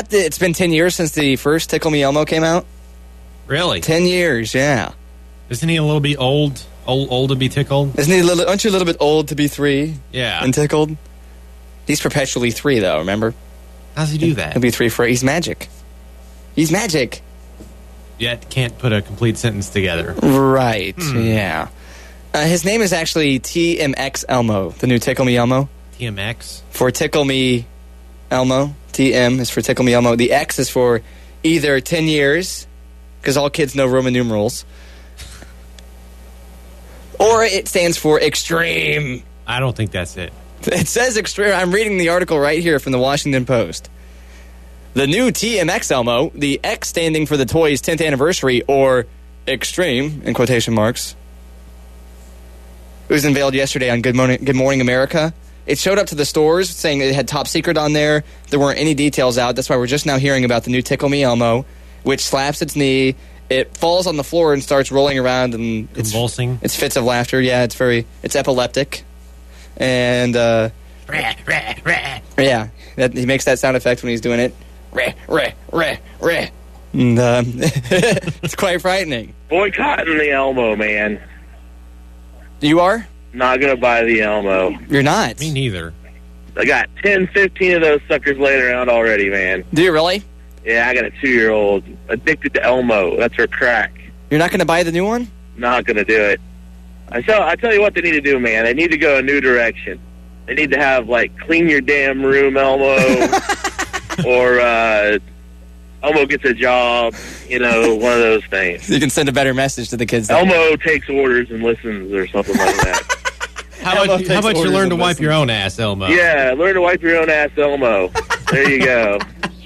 that it's been 10 years since the first Tickle Me Elmo came out? Really? 10 years, yeah. Isn't he a little bit old to be tickled? Aren't you a little bit old to be 3? Yeah. And tickled? He's perpetually 3, though, remember? How's he do that? He'll be 3 for... He's magic. He's magic. Yet can't put a complete sentence together. Right, yeah. His name is actually TMX Elmo, the new Tickle Me Elmo. TMX? For Tickle Me Elmo. TM is for Tickle Me Elmo. The X is for either 10 years, because all kids know Roman numerals, or it stands for extreme. I don't think that's it. It says extreme. I'm reading the article right here from the Washington Post. The new TMX Elmo, the X standing for the toy's 10th anniversary, or extreme, in quotation marks. It was unveiled yesterday on Good Morning America. It showed up to the stores saying it had top secret on there. There weren't any details out. That's why we're just now hearing about the new Tickle Me Elmo, which slaps its knee. It falls on the floor and starts rolling around and convulsing. It's fits of laughter. Yeah, it's epileptic. And yeah, he makes that sound effect when he's doing it. And it's quite frightening. Boycotting the Elmo, man. You are? Not going to buy the Elmo. You're not? Me neither. I got 10, 15 of those suckers laying around already, man. Do you really? Yeah, I got a 2-year-old addicted to Elmo. That's her crack. You're not going to buy the new one? Not going to do it. I tell you what they need to do, man. They need to go a new direction. They need to have, like, clean your damn room, Elmo, or Elmo gets a job, one of those things. You can send a better message to the kids. Elmo takes orders and listens or something like that. How about you learn to wipe your own ass, Elmo? Yeah, learn to wipe your own ass, Elmo. There you go.